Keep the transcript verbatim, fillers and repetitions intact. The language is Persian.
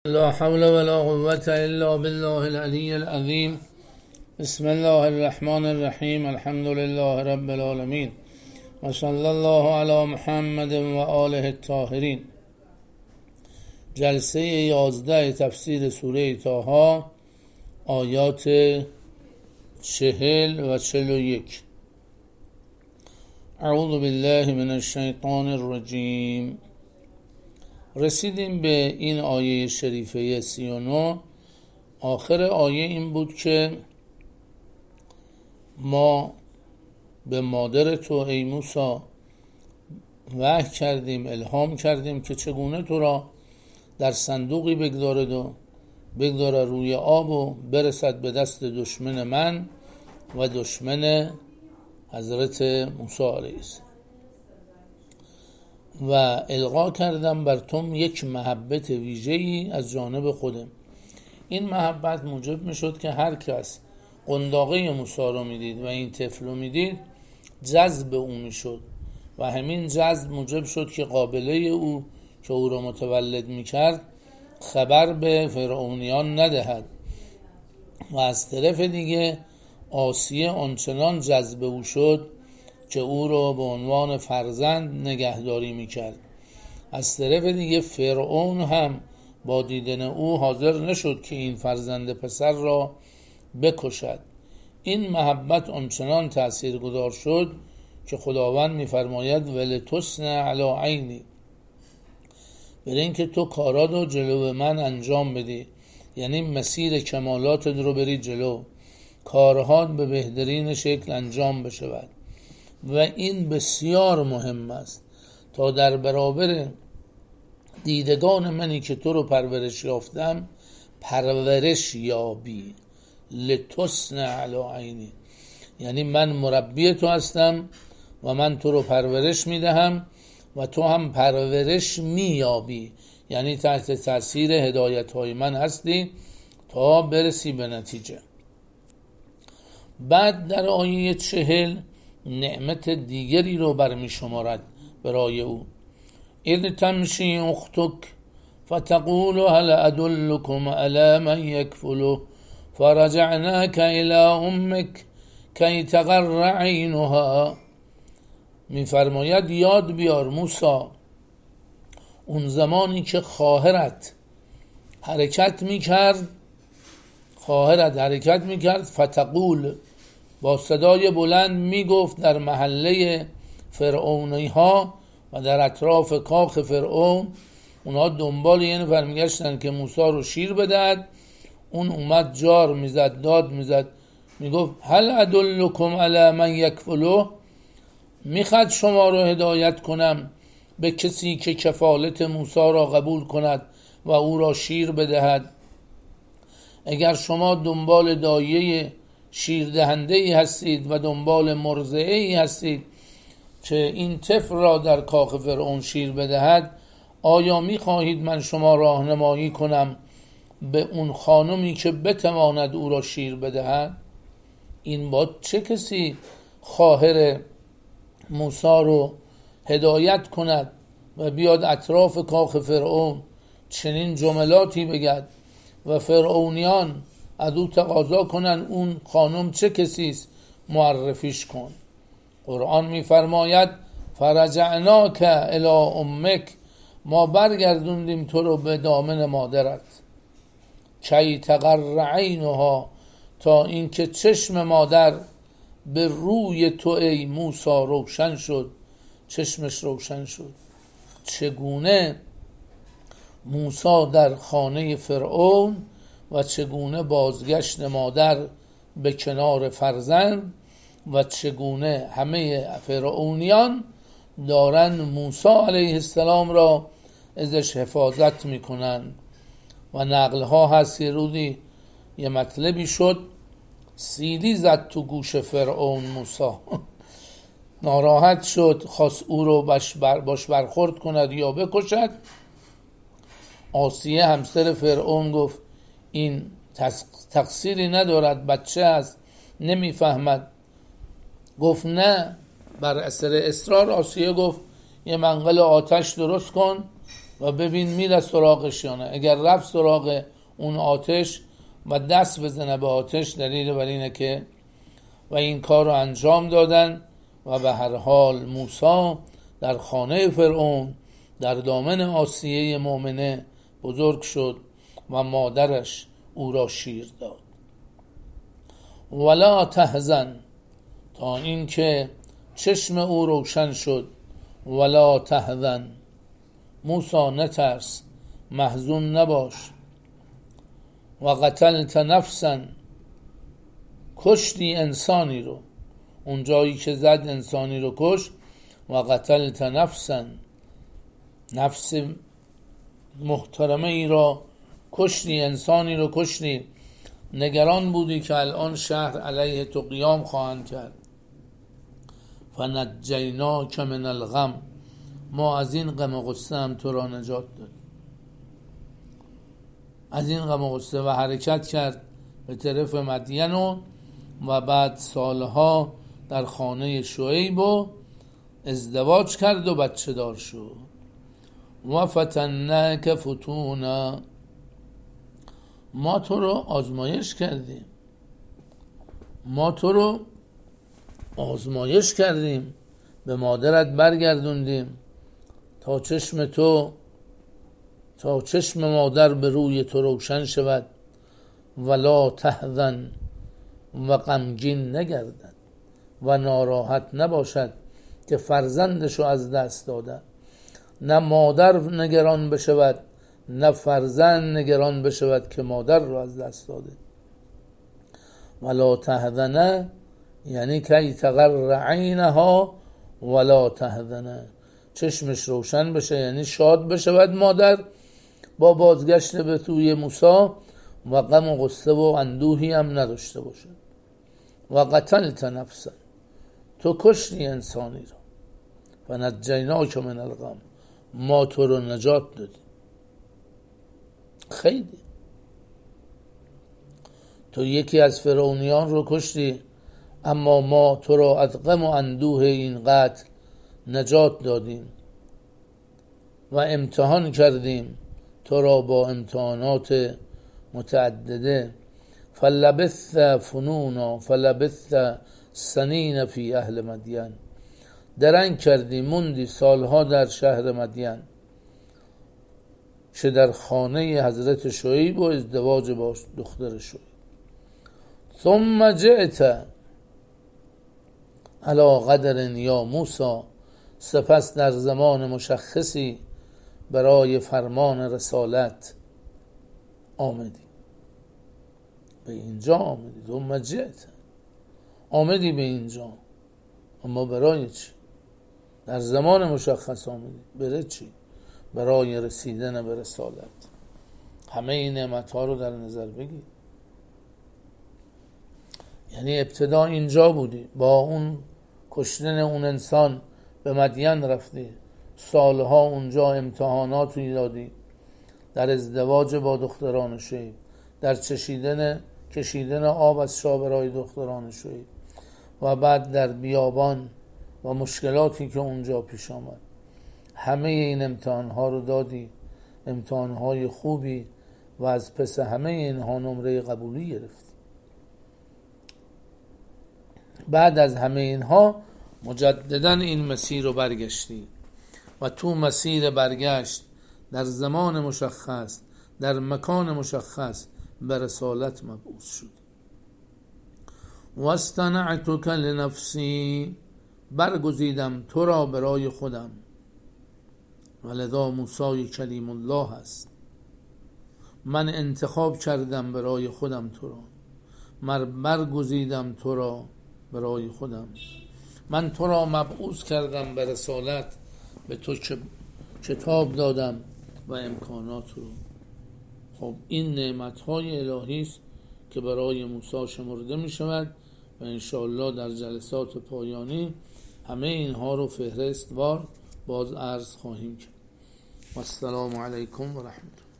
لا حول ولا قوة إلا بالله العلي العظيم. بسم الله الرحمن الرحیم. الحمد لله رب العالمین و صلی الله علی محمد و آله الطاهرین. جلسه یازده تفسیر سوره طه، آیات چهل و چهل و یک. اعوذ بالله من الشیطان الرجیم. رسیدیم به این آیه شریفه سی و نه. آخر آیه این بود که ما به مادر تو ای موسی وحی کردیم، الهام کردیم که چگونه تو را در صندوقی بگذارد و بگذاره روی آب و برسد به دست دشمن من و دشمن حضرت موسی علیه السلام، و القا کردم بر تو یک محبت ویژه‌ای از جانب خودم. این محبت موجب میشد که هر کس قنداقه موسی رو میدید و این طفل رو میدید جذب او میشد و همین جذب موجب شد که قابله او که او رو متولد میکرد خبر به فرعونیان ندهد و از طرف دیگه آسیه آنچنان جذب او شد که او رو به عنوان فرزند نگهداری میکرد. از طرف دیگه فرعون هم با دیدن او حاضر نشد که این فرزند پسر را بکشد. این محبت آنچنان تأثیر گذار شد که خداوند میفرماید ولتصنع علی عینی، برای اینکه تو کارات رو جلو من انجام بدی، یعنی مسیر کمالات رو بری جلو، کارهات به بهترین شکل انجام بشود. و این بسیار مهم است تا در برابر دیدگان منی که تو رو پرورش یافتم پرورش یابی. لتصنع علی عینی، یعنی من مربی تو هستم و من تو رو پرورش میدهم و تو هم پرورش میابی، یعنی تحت تاثیر هدایت های من هستی تا برسی به نتیجه. بعد در آیه چهل نعمت دیگری رو برمی شمارد برای او. اذ تمشی اختک فتقول هل ادلکم علی من یکفله فرجعناک الى امک کی تقر عینها. می فرماید یاد بیار موسی، اون زمانی که خواهرت حرکت می کرد خواهرت حرکت می کرد فتقول، با صدای بلند می گفت در محله فرعونی ها و در اطراف کاخ فرعون، اونها دنبال یه نفر می گشتن که موسی رو شیر بدهد. اون اومد جار می زد، داد می زد، می گفت هل ادلکم علی من یکفله، میخواد شما رو هدایت کنم به کسی که کفالت موسی را قبول کند و او را شیر بدهد. اگر شما دنبال دایه شیر دهنده ای هستید و دنبال مرضعه ای هستید که این طفل را در کاخ فرعون شیر بدهد، آیا میخواهید من شما راهنمایی کنم به اون خانمی که بتواند او را شیر بدهد؟ این با چه کسی خواهر موسی رو هدایت کند و بیاد اطراف کاخ فرعون چنین جملاتی بگد و فرعونیان از او تقاضا کنن اون خانم چه کسیست، معرفیش کن. قرآن میفرماید فرجعناک الی امک، ما برگردوندیم تو رو به دامن مادرت، کی تقر عینها، تا اینکه چشم مادر به روی تو ای موسی روشن شد، چشمش روشن شد. چگونه موسی در خانه فرعون و چگونه بازگشت مادر به کنار فرزند و چگونه همه فرعونیان دارن موسی علیه السلام را ازش حفاظت میکنن. و نقلها هست یه روزی یه مطلبی شد، سیلی زد تو گوش فرعون موسی ناراحت شد، خواست او رو باش, بر باش برخورد کند یا بکشد. آسیه همسر فرعون گفت این تقصیری ندارد، بچه است، نمیفهمد. گفت نه. بر اثر اصرار آسیه گفت یه منقل آتش درست کن و ببین میره سراغش یا نه. اگر رفت سراغ اون آتش و دست بزنه به آتش، دلیل بر اینه که و این کار رو انجام دادن. و به هر حال موسی در خانه فرعون در دامن آسیه مؤمنه بزرگ شد و مادرش او را شیر داد. ولا تحزن، تا اینکه چشم او روشن شد. ولا تحزن، موسی نترس، محزون نباش. و قتلت نفسا، کشتی انسانی رو، اون جایی که زد انسانی رو کش. و قتلت نفسا، نفس محترمه ای را کشتی، انسانی رو کشتی. نگران بودی که الان شهر علیه تو قیام خواهند کرد. فنجیناک من الغم، ما از این غم و غصه هم تو را نجات داد. از این غم و غصه و حرکت کرد به طرف مدین و, و بعد سالها در خانه شعیب و ازدواج کرد و بچه دار شد. و فتناک فتونا، ما تو رو آزمایش کردیم، ما تو رو آزمایش کردیم، به مادرت برگردوندیم تا چشم تو تا چشم مادر به روی تو روشن شود. ولا تحزن، و غمگین نگردد و ناراحت نباشد که فرزندشو از دست داده. نه مادر نگران بشود، نه فرزند نگران بشود که مادر رو از دست داده. ولا تحزن یعنی که تقر عینها ولا تحزن، چشمش روشن بشه، یعنی شاد بشود مادر با بازگشت به توی موسی و غم و غصه و اندوهی هم نداشته باشه. و قتلت نفسا، تو کشتی انسانی رو. فنجیناک من الغم، ما تو رو نجات دادیم. خیلی تو یکی از فرعونیان رو کشتی، اما ما تو را از غم و اندوه این قتل نجات دادیم و امتحان کردیم تو را با امتحانات متعدده. فلبثت فنونا فلبثت سنین فی اهل مدین، درنگ کردی موندی سالها در شهر مدین، چه در خانه حضرت شعیب و ازدواج با دختر شعیب. ثم جئت علی قدر یا موسی، سپس در زمان مشخصی برای فرمان رسالت آمدی، به اینجا آمدی. ثم جئت، آمدی به اینجا، اما برای چی؟ در زمان مشخص آمدی، برای چی؟ برای رسیدن به رسالت. همه این نعمت‌ها رو در نظر بگیر. یعنی ابتدا اینجا بودی، با اون کشتن اون انسان به مدین رفتی، سالها اونجا امتحاناتی دادی، در ازدواج با دختران شعیب، در چشیدن کشیدن آب از شابرای دختران شعیب، و بعد در بیابان و مشکلاتی که اونجا پیش آمد. همه این امتحانها رو دادی، امتحانهای خوبی، و از پس همه اینها نمره قبولی گرفتی. بعد از همه اینها مجددا این مسیر رو برگشتی و تو مسیر برگشت در زمان مشخص در مکان مشخص به رسالت مبعوث شد. واصطنعتک لنفسی، برگزیدم تو را برای خودم. ولذا موسی کلیم الله است. من انتخاب کردم برای خودم تو را، من برگزیدم تو را برای خودم، من تو را مبعوث کردم به رسالت، به تو کتاب دادم و امکانات رو. خب این نعمت‌های الهی است که برای موسی شمرده می شود و انشاءالله در جلسات پایانی همه اینها رو فهرست وار باز عرض خواهیم کرد. و السلام علیکم و رحمت الله.